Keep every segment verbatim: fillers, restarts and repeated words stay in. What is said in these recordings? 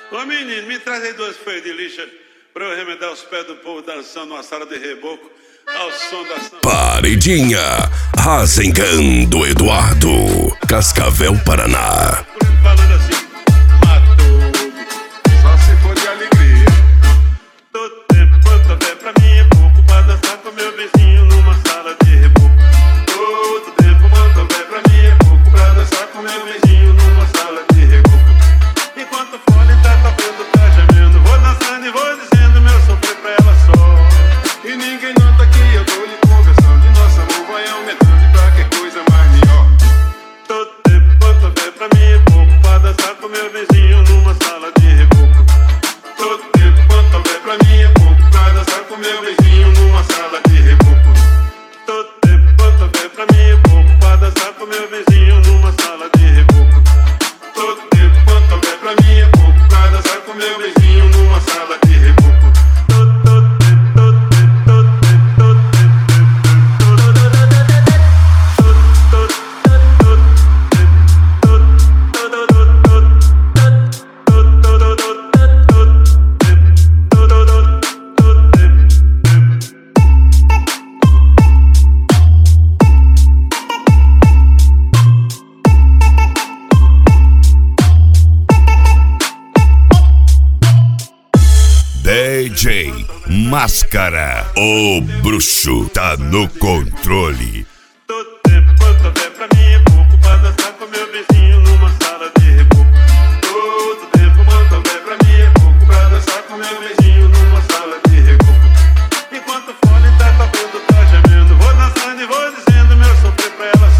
Ô menino, me traz aí duas folhas de lixa pra eu remendar os pés do povo dançando numa sala de reboco ao som da samba. Paredinha, Rasengando Eduardo, Cascavel, Paraná. Falando assim, matou, Só se for de alegria. todo tempo quanto houver pra mim é pouco pra dançar com meu vizinho numa sala de reboco. Todo tempo quanto houver pra mim é pouco pra dançar com meu vizinho numa sala de reboco. Enquanto o fone tá tocando, tá gemendo, vou dançando e vou dizendo meu sofrer pra ela só. E ninguém nota que eu tô lhe conversando. E nosso amor vai aumentando e pra que coisa mais melhor. Todo tempo quanto houver pra mim é pouco pra dançar com meu vizinho numa sala de reboco. Todo tempo quanto houver pra mim é pouco pra dançar com meu vizinho numa sala de reboco. Todo tempo quanto houver pra mim é pouco pra dançar com meu vizinho numa sala de reboco. Todo tempo quanto houver pra mim é pouco pra dançar com meu vizinho numa sala de reboco. D J Máscara, o bruxo, tá no controle. Todo tempo quanto houver pra mim é pouco pra dançar com meu vizinho numa sala de reboco. Todo tempo quanto houver pra mim é pouco pra dançar com meu vizinho numa sala de reboco. Enquanto o fone tá tocando, tá gemendo, vou dançando e vou dizendo meu sofrer pra ela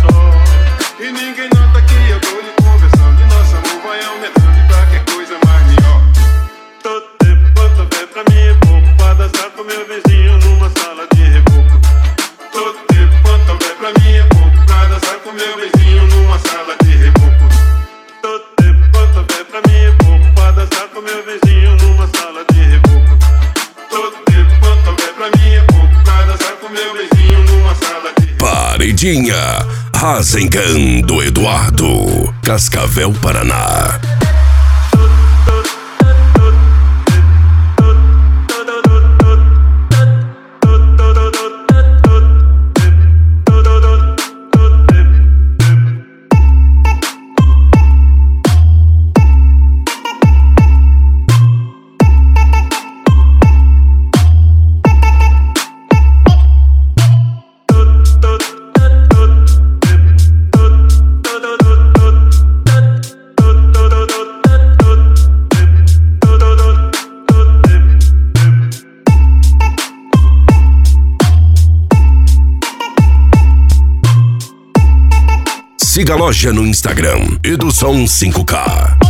só. E ninguém nota que eu tô lhe conversando. E nosso amor vai aumentando e pra que coisa mais melhor. Todo tempo quanto houver pra mim é pouco pra dançar com meu vizinho numa sala de reboco. Todo tempo quanto houver pra mim é pouco pra dançar com meu vizinho numa sala de reboco. Todo tempo quanto houver pra mim é pouco pra dançar com meu vizinho numa sala de reboco. Todo tempo quanto houver pra mim é pouco pra dançar com meu vizinho numa sala de reboco. Paredinha, Rasengando Eduardo, Cascavel, Paraná. Siga a loja no Instagram, Edusom cinco K.